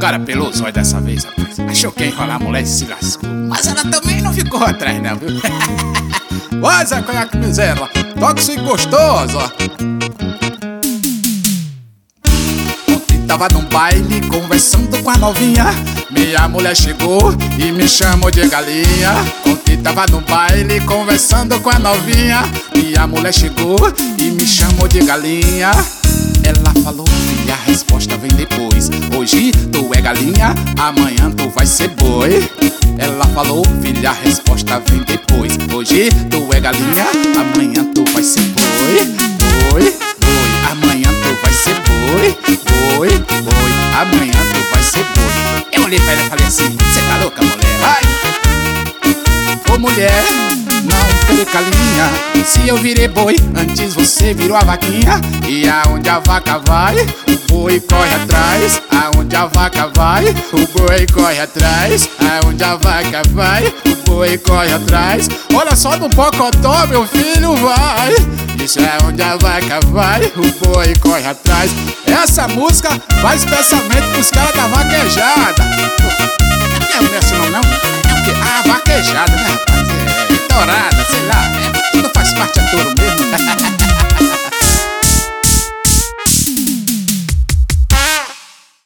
cara pelo zóio dessa vez, rapaz. Achou que ia enrolar a mulher e se lascou. Mas ela também não ficou atrás, não, viu? Vai, Zé Conhaque Miséria, toca isso aí gostoso, ó. Ontem tava num baile conversando com a novinha. Minha mulher chegou e me chamou de galinha. Ontem tava num baile conversando com a novinha. Minha mulher chegou e me chamou de galinha. Ela falou, filha, a resposta vem depois. Hoje tu é galinha, amanhã tu vai ser boi. Ela falou, filha, a resposta vem depois. Hoje tu é galinha, amanhã tu vai ser boi. Boi, boi, amanhã tu vai ser boi. Boi, boi, amanhã tu vai ser boi. Eu olhei pra ela e falei assim, cê tá louca, mulher? Vai! Ô mulher, não perca a linha. Se eu virei boi, antes você virou a vaquinha. E aonde a vaca vai, o boi corre atrás. Aonde a vaca vai, o boi corre atrás. Aonde a vaca vai, o boi corre atrás. Olha só no pocotó, meu filho, vai. Isso é onde a vaca vai, o boi corre atrás. Essa música vai especialmente pros caras da vaquejada. Não é essa não, não? É o quê? Ah, vaquejada, né, rapaz? É dourada.